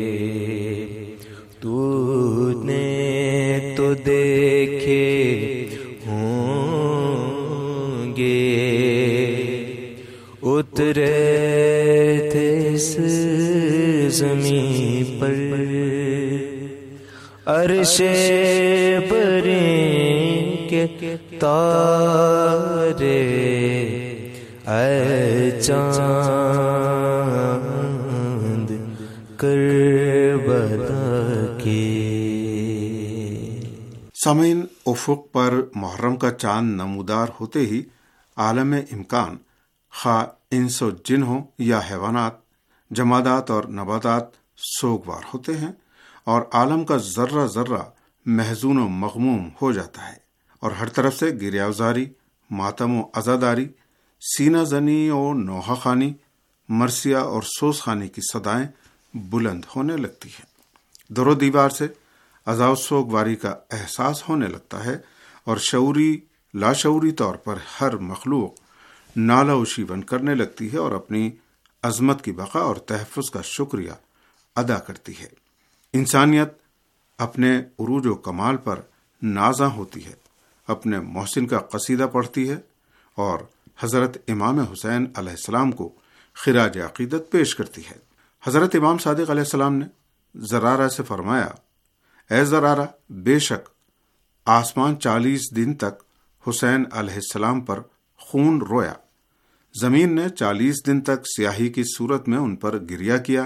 تو نے تو دیکھے ہوں گے اترے تھے اس زمین پر عرش بری کے تارے اے چاند کربلا کے. سامعین، افق پر محرم کا چاند نمودار ہوتے ہی عالم امکان، خواہ انس و جن ہوں یا حیوانات، جمادات اور نباتات سوگوار ہوتے ہیں اور عالم کا ذرہ ذرہ محزون و مغموم ہو جاتا ہے اور ہر طرف سے گریہوزاری، ماتم و عزاداری، سینہ زنی و نوحہ خانی، مرثیہ اور سوز خانی کی صدائیں بلند ہونے لگتی ہیں. در و دیوار سے عزا و سوگواری کا احساس ہونے لگتا ہے اور شعوری لاشعوری طور پر ہر مخلوق نالہ و شیون کرنے لگتی ہے اور اپنی عظمت کی بقا اور تحفظ کا شکریہ ادا کرتی ہے. انسانیت اپنے عروج و کمال پر نازاں ہوتی ہے، اپنے محسن کا قصیدہ پڑھتی ہے اور حضرت امام حسین علیہ السلام کو خراج عقیدت پیش کرتی ہے. حضرت امام صادق علیہ السلام نے زرارہ سے فرمایا، اے زرارہ، بے شک آسمان چالیس دن تک حسین علیہ السلام پر خون رویا، زمین نے چالیس دن تک سیاہی کی صورت میں ان پر گریہ کیا،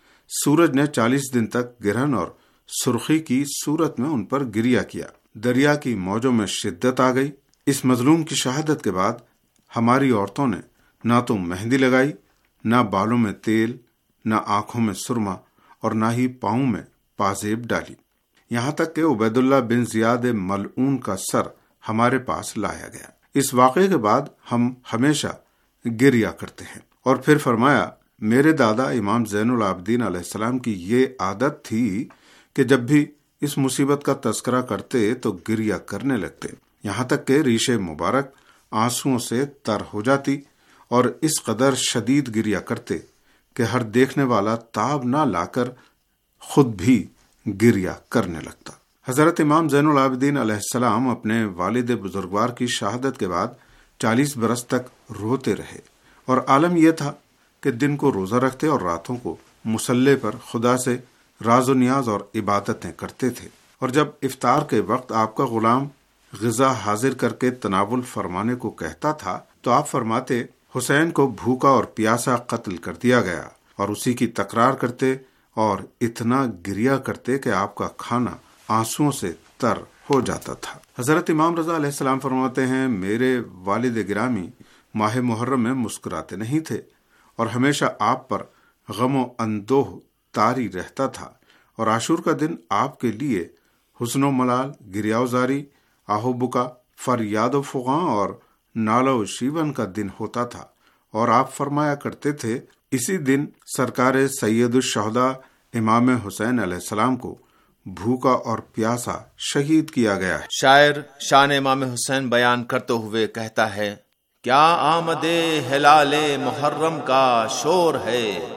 سورج نے چالیس دن تک گرہن اور سرخی کی صورت میں ان پر گریہ کیا، دریا کی موجوں میں شدت آ گئی. اس مظلوم کی شہادت کے بعد ہماری عورتوں نے نہ تو مہندی لگائی، نہ بالوں میں تیل، نہ آنکھوں میں سرما اور نہ ہی پاؤں میں پازیب ڈالی، یہاں تک کہ عبید اللہ بن زیاد ملعون کا سر ہمارے پاس لایا گیا. اس واقعے کے بعد ہم ہمیشہ گریہ کرتے ہیں. اور پھر فرمایا، میرے دادا امام زین العابدین علیہ السلام کی یہ عادت تھی کہ جب بھی اس مصیبت کا تذکرہ کرتے تو گریہ کرنے لگتے، یہاں تک کہ ریش مبارک آنسوؤں سے تر ہو جاتی اور اس قدر شدید گریہ کرتے کہ ہر دیکھنے والا تاب نہ لا کر خود بھی گریہ کرنے لگتا. حضرت امام زین العابدین علیہ السلام اپنے والد بزرگوار کی شہادت کے بعد چالیس برس تک روتے رہے اور عالم یہ تھا کہ دن کو روزہ رکھتے اور راتوں کو مصلی پر خدا سے راز و نیاز اور عبادتیں کرتے تھے. اور جب افطار کے وقت آپ کا غلام غذا حاضر کر کے تناول فرمانے کو کہتا تھا تو آپ فرماتے، حسین کو بھوکا اور پیاسا قتل کر دیا گیا، اور اسی کی تکرار کرتے اور اتنا گریہ کرتے کہ آپ کا کھانا آنسوؤں سے تر ہو جاتا تھا. حضرت امام رضا علیہ السلام فرماتے ہیں، میرے والد گرامی ماہ محرم میں مسکراتے نہیں تھے اور ہمیشہ آپ پر غم و اندوہ طاری رہتا تھا، اور عاشور کا دن آپ کے لیے حزن و ملال، گریہوزاری، آہ و بکا، فریاد و فغاں اور نالہ و شیون کا دن ہوتا تھا. اور آپ فرمایا کرتے تھے، اسی دن سرکار سید الشہداء امام حسین علیہ السلام کو بھوکا اور پیاسا شہید کیا گیا ہے. شاعر شان امام حسین بیان کرتے ہوئے کہتا ہے، کیا آمد ہلال محرم کا شور ہے،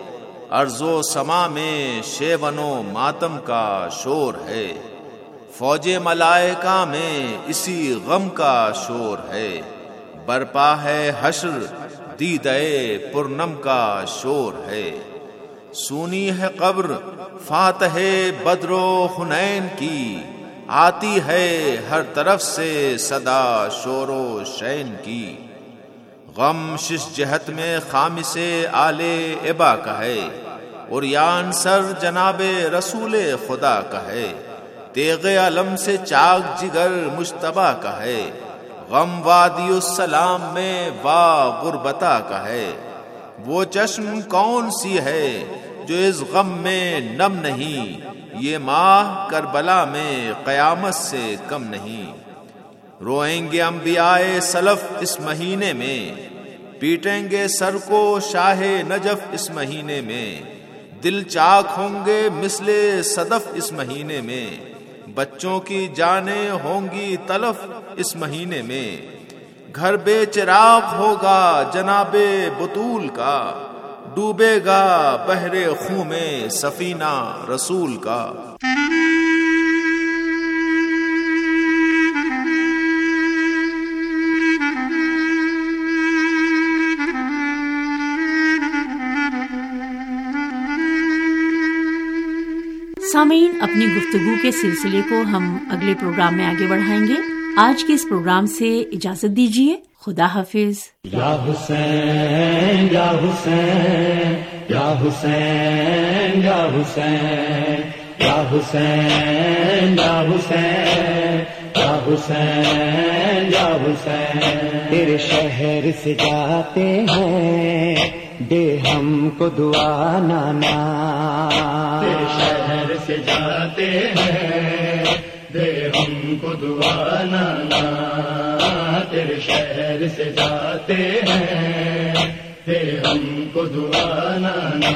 ارض و سما میں شیون و ماتم کا شور ہے، فوج ملائکہ میں اسی غم کا شور ہے، برپا ہے حشر دیدے پرنم کا شور ہے، سونی ہے قبر فاتح بدر و حنین کی، آتی ہے ہر طرف سے صدا شور و شین کی، غم شش جہت میں خامس آل ابا کا ہے، عریان سر جناب رسول خدا کا ہے، تیغ علم سے چاک جگر مجتبیٰ کا ہے، غم وادی السلام میں وا غربتا کا ہے، وہ چشم کون سی ہے جو اس غم میں نم نہیں، یہ ماہ کربلا میں قیامت سے کم نہیں، روئیں گے انبیاء سلف اس مہینے میں، پیٹیں گے سر کو شاہ نجف اس مہینے میں، دل چاک ہوں گے مثل صدف اس مہینے میں، بچوں کی جانیں ہوں گی تلف اس مہینے میں، گھر بے چراغ ہوگا جناب بطول کا، ڈوبے گا بحر خون میں سفینہ رسول کا۔ سامعین، اپنی گفتگو کے سلسلے کو ہم اگلے پروگرام میں آگے بڑھائیں گے۔ آج کے اس پروگرام سے اجازت دیجیے، خدا حافظ۔ یا حسین یا حسین یا حسین یا حسین یا حسین یا حسین یا حسین یا حسین، تیرے شہر سے جاتے ہیں دے ہم کو دعا نانا، تیرے شہر سے جاتے ہیں دے ہم کو دعا نانا، تیرے شہر سے جاتے ہیں دے ہم کو دعا نانا،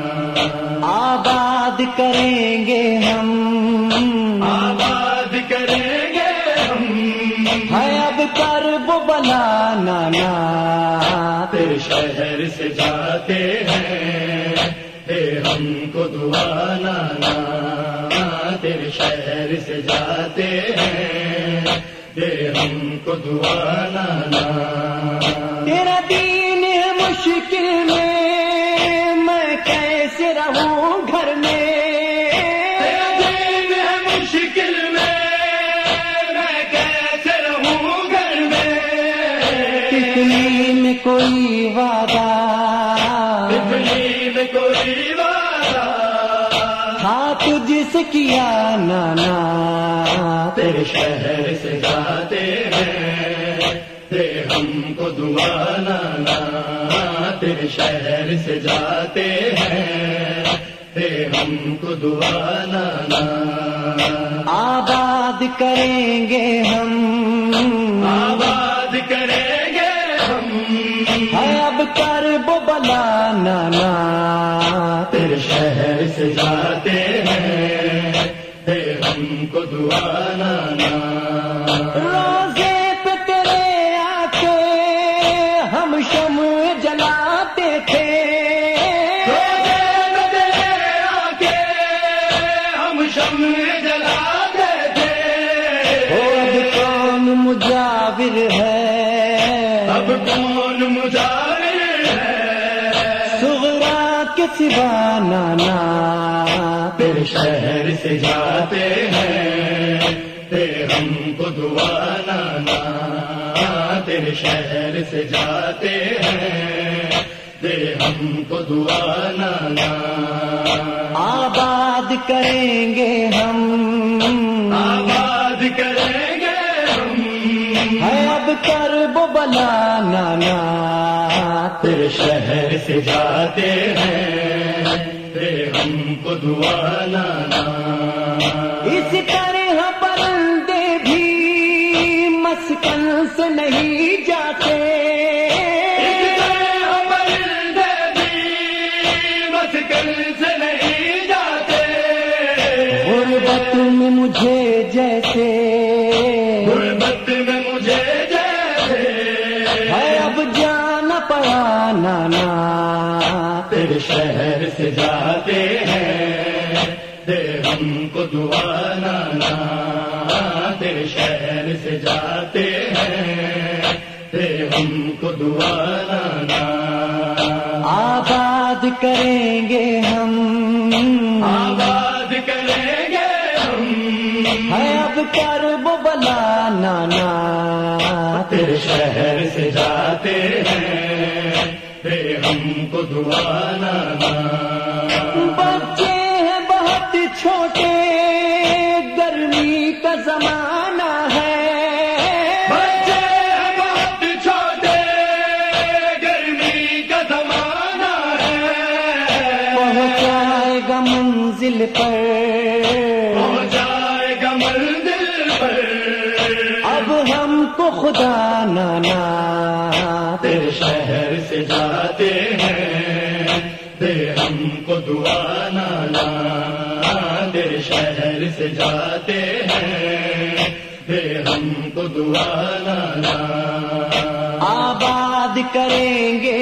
آباد کریں گے ہم آباد کریں گے ہم، ہے اب کرب بلا نانا، تیرے شہر سے جاتے ہیں دے ہم کو دعا نانا، تیرے شہر سے جاتے ہیں دے ہم کو دعا نانا، تیرا دین ہے مشکل میں میں کیسے رہوں گھر میں، تیرا دین ہے مشکل میں میں کیسے رہوں گھر میں، تکلی میں کوئی وعدہ تکلی میں کوئی وعدہ ہاں تجھ سے کیا نانا، تیرے شہر سے جاتے ہیں دے ہم کو دعا نانا، تیرے شہر سے جاتے ہیں دے ہم کو دعا نانا، آباد کریں گے ہم آباد کریں گے ہم، ہے اب کرب بلا نانا، تیرے شہر سے جاتے ہیں دے ہم کو دعا نانا، روزے پہ تیرے آ کے ہم شمع جلاتے تھے، روزے پہ تیرے آ کے ہم شمع جلاتے تھے، اب کون مجاور ہے اب کون مجاور ہے، صغرا کے سوا نانا، تیرے شہر سے جاتے ہیں دے ہم کو دعا نانا، تیرے شہر سے جاتے ہیں دے ہم کو دعا نانا، آباد کریں گے ہم آباد کریں گے ہم، ہے اب کرب بلا نانا، تیرے شہر سے جاتے ہیں دے ہم کو دعا نانا، اس طرح پرندے بھی مسکن سے نہیں جاتے، اس طرح پرندے بھی مسکن سے نہیں جاتے، غربت میں مجھے جیسے غربت میں مجھے جیسے ہے اب جانا پڑا نانا تیرے شہر سے جاتے ہیں، دے ہم کو دعا نانا تیرے شہر سے جاتے ہیں، دے ہم کو دعا نانا. آباد کریں گے ہم، آباد کریں گے ہم، ہے اب کرب و بلا نانا تیرے شہر سے جاتے ہیں، دے ہم کو دعا نانا. بچے ہیں بہت چھوٹے، گرمی کا زمانہ ہے، بچے ہیں بہت چھوٹے، گرمی کا زمانہ ہے. پہنچائے گا منزل پر، پہنچائے گا منزل پر، اب ہم کو خدا نانا تیرے شہر سے جاتے ہیں، دے ہم کو دعا نانا تیرے شہر سے جاتے ہیں، دے ہم کو دعا نانا. آباد کریں گے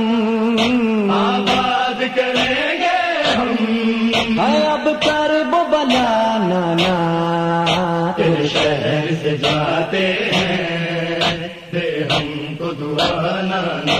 ہم، آباد کریں گے ہم، ہے اب کرب و بلا نانا تیرے شہر سے جاتے ہیں، دے ہم کو دعا نانا.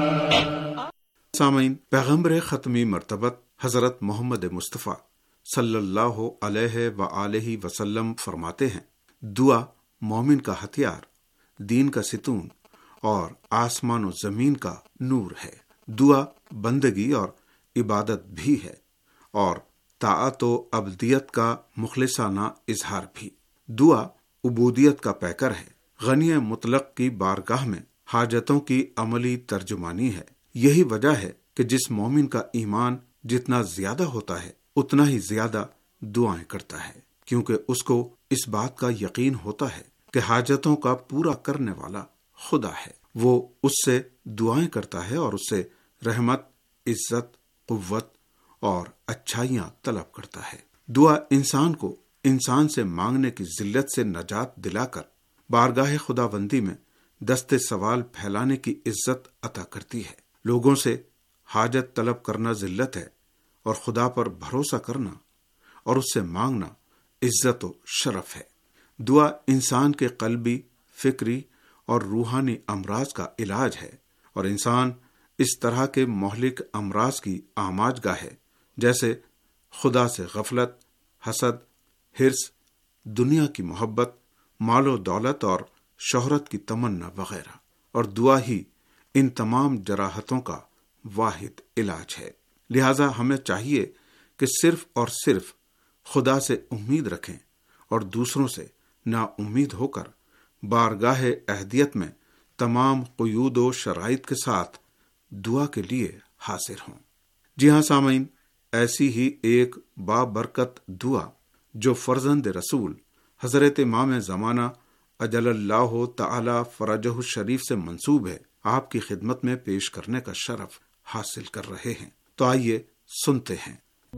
سامعین، پیغمبر ختمی مرتبت حضرت محمد مصطفیٰ صلی اللہ علیہ وآلہ وسلم فرماتے ہیں، دعا مومن کا ہتھیار، دین کا ستون اور آسمان و زمین کا نور ہے. دعا بندگی اور عبادت بھی ہے اور طاعت و عبدیت کا مخلصانہ اظہار بھی. دعا عبودیت کا پیکر ہے، غنی مطلق کی بارگاہ میں حاجتوں کی عملی ترجمانی ہے. یہی وجہ ہے کہ جس مومن کا ایمان جتنا زیادہ ہوتا ہے اتنا ہی زیادہ دعائیں کرتا ہے، کیونکہ اس کو اس بات کا یقین ہوتا ہے کہ حاجتوں کا پورا کرنے والا خدا ہے. وہ اس سے دعائیں کرتا ہے اور اس سے رحمت، عزت، قوت اور اچھائیاں طلب کرتا ہے. دعا انسان کو انسان سے مانگنے کی ذلت سے نجات دلا کر بارگاہ خداوندی میں دست سوال پھیلانے کی عزت عطا کرتی ہے. لوگوں سے حاجت طلب کرنا ذلت ہے اور خدا پر بھروسہ کرنا اور اس سے مانگنا عزت و شرف ہے. دعا انسان کے قلبی، فکری اور روحانی امراض کا علاج ہے اور انسان اس طرح کے مہلک امراض کی آماج گاہ ہے جیسے خدا سے غفلت، حسد، حرص، دنیا کی محبت، مال و دولت اور شہرت کی تمنا وغیرہ. اور دعا ہی ان تمام جراحتوں کا واحد علاج ہے. لہذا ہمیں چاہیے کہ صرف اور صرف خدا سے امید رکھیں اور دوسروں سے نا امید ہو کر بارگاہ اہدیت میں تمام قیود و شرائط کے ساتھ دعا کے لیے حاضر ہوں. جی ہاں سامعین، ایسی ہی ایک بابرکت دعا جو فرزند رسول حضرت امام زمانہ اجل اللہ تعالی فرجہ الشریف سے منسوب ہے، آپ کی خدمت میں پیش کرنے کا شرف حاصل کر رہے ہیں. تو آئیے سنتے ہیں.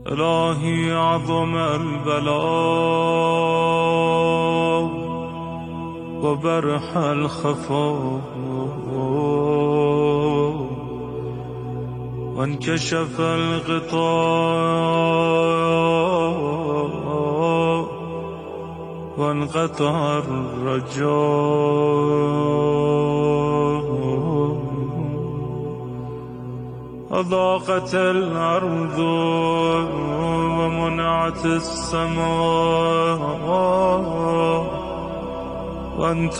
الہی عظم البلاء وبرح الخفاء وانكشف الغطاء وانقطع الرجاء وضاقت الأرض ومنعت السماء وأنت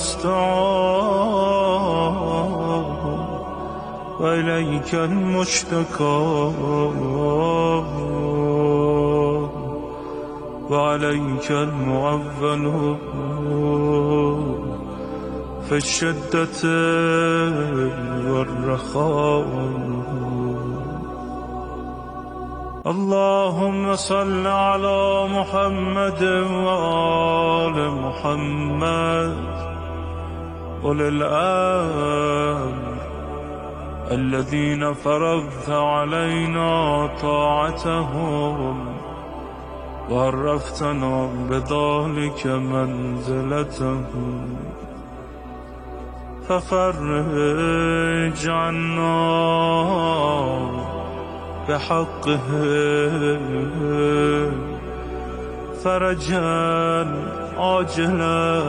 المستعان وإليك المشتكى وعليك المعول في الشدة والرخاء. اللهم صل على محمد وآل محمد أولي الأمر الذين فرضت علينا طاعتهم وعرفتنا بذلك منزلتهم ففرج عنا بحقه فرجا عاجلا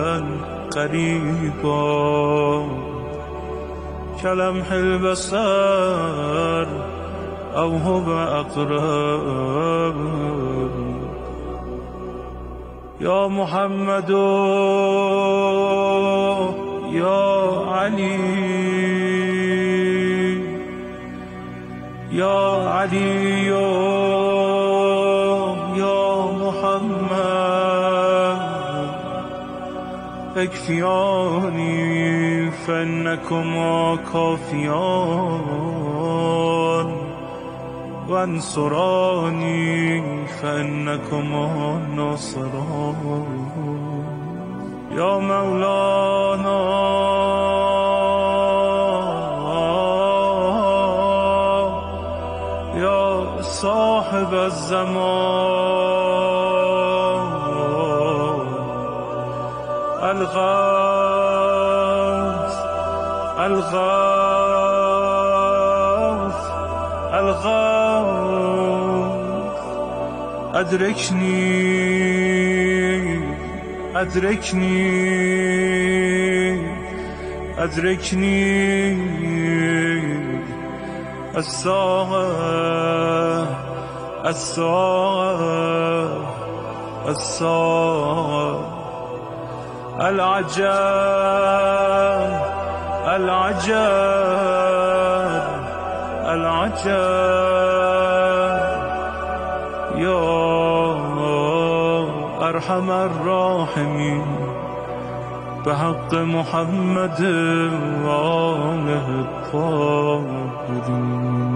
قريبا كلمح البصر أو هو أقرب يا محمد يا علي يا علي يا محمد اكفياني فإنكما كافيان وانصراني فإنكما ناصران يا مولانا يا صاحب الزمان الغوث الغوث الغوث أدركني أدركني أدركني الساعة الساعة الساعة العجب العجب العجب يا أرحم الراحمين بحق محمد وآله الطاهرين.